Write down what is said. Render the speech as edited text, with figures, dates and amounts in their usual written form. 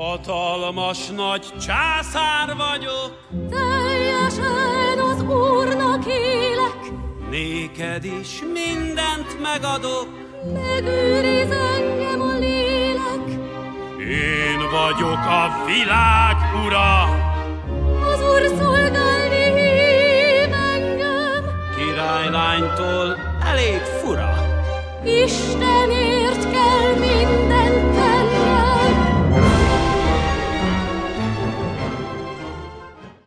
Hatalmas nagy császár vagyok, teljesen az Úrnak élek, néked is mindent megadok. megőriz engem a lélek, Én vagyok a világ ura, az Úr szolgálni hív engem. királylánytól elég fura. Istenért kell mindent